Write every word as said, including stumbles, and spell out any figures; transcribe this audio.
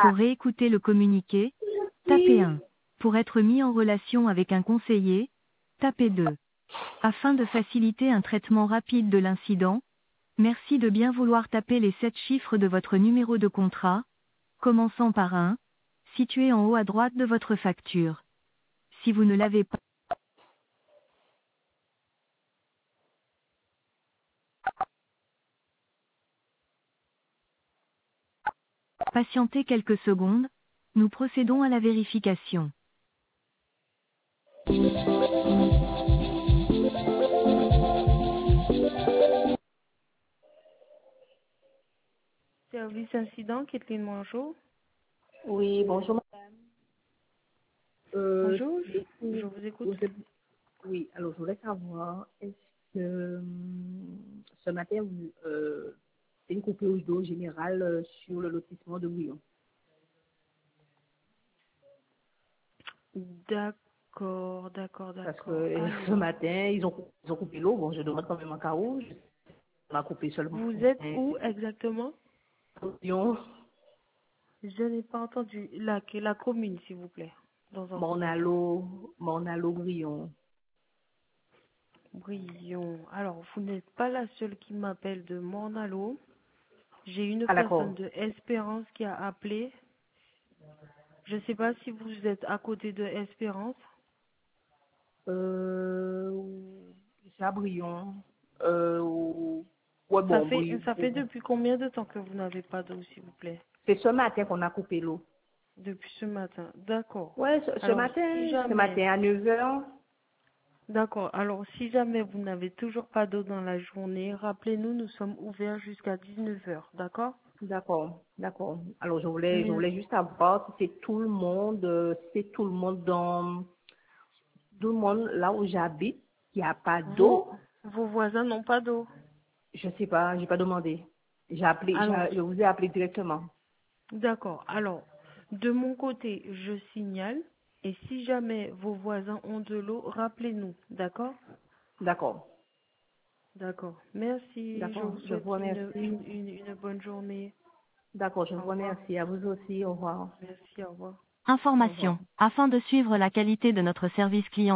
Pour réécouter le communiqué, tapez un. Pour être mis en relation avec un conseiller, tapez deux. Afin de faciliter un traitement rapide de l'incident, merci de bien vouloir taper les sept chiffres de votre numéro de contrat, commençant par un, situé en haut à droite de votre facture. Si vous ne l'avez pas, patientez quelques secondes, nous procédons à la vérification. Service incident, Kathleen, bonjour. Oui, bonjour madame. Euh, Bonjour, c'est pour- je vous écoute. vous êtes- oui, alors je voulais savoir, est-ce que hum, ce matin, vous, euh, c'est une coupure d'eau générale euh, sur le lotissement de Bouillon? D'accord, d'accord, Parce que d'accord. euh, ce Alors, matin, ils ont, cou- ils ont coupé l'eau. Bon, je demande quand même un cas où. On a coupé seulement vous êtes un où exactement? Bouillon, Je n'ai pas entendu la, la commune, s'il vous plaît, dans un mon premier temps. allo, mon allo Grillon. Brion. Alors, vous n'êtes pas la seule qui m'appelle de Mornalo. J'ai une Ah personne d'accord. de Espérance qui a appelé. Je ne sais pas si vous êtes à côté de Espérance. Euh, c'est à Brion. Euh, ouais, Ça bon, fait, Brion. ça fait depuis combien de temps que vous n'avez pas d'eau, s'il vous plaît? C'est ce matin qu'on a coupé l'eau. Depuis ce matin. D'accord. Ouais, ce, ce Alors, si matin, ce jamais, matin à neuf heures. d'accord. Alors, si jamais vous n'avez toujours pas d'eau dans la journée, rappelez-nous, nous sommes ouverts jusqu'à dix-neuf heures. D'accord? D'accord, d'accord. Alors je voulais, je voulais Merci. juste savoir si c'est tout le monde, euh, si c'est tout le monde dans, tout le monde là où j'habite, qui a pas Vos, d'eau. vos voisins n'ont pas d'eau. Je sais pas, j'ai pas demandé. J'ai appelé, Alors, j'ai- je vous ai appelé directement. d'accord. Alors, de mon côté, je signale. Et si jamais vos voisins ont de l'eau, rappelez-nous. D'accord? D'accord, D'accord. Merci. Je d'accord. vous Je vous souhaite une, remercie. une, une, une bonne journée. D'accord, je Au vous revoir. remercie. À vous aussi. Au revoir. Merci. Au revoir. Au revoir. Information. Afin de suivre la qualité de notre service client,